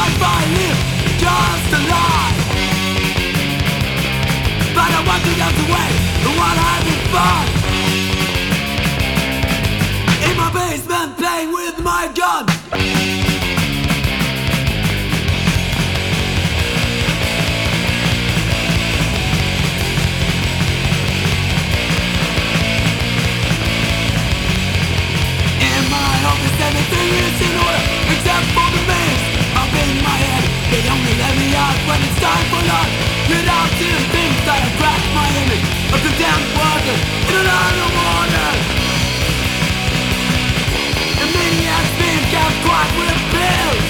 life I live, just a lie. But I want to get away, while having fun. In my basement playing with my gun. Everything is in order, except for the maze up in my head. They only let me out when it's time for lunch. Without seeing things that have cracked my image, a condemned worker in an island water. A maniac's being kept quiet with pills.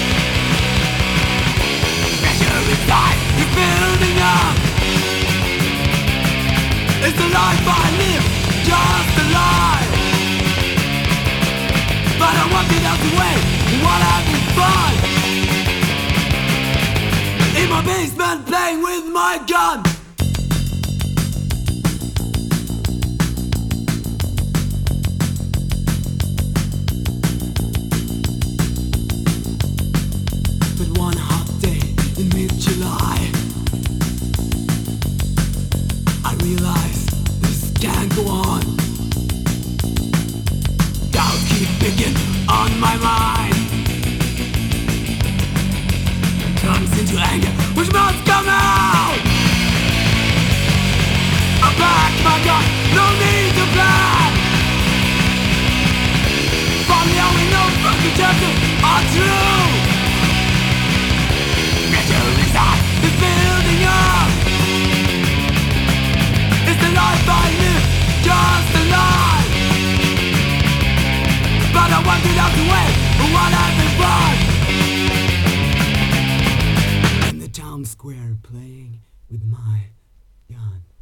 Pressure inside is building up. It's the life I live, just a lie. But I want it out the way, while having fun. In my basement playing with my gun. But one hot day in mid-July, I realized this can't go on. Doubts keep picking on my mind. Turns into anger, which must come out. I pack my gun, no need to plan. Finally only know fucking chapters are true. Pressure inside is building up. It's the life I live, just a lie. But I want it out the way, while having fun. In the town square playing with my gun.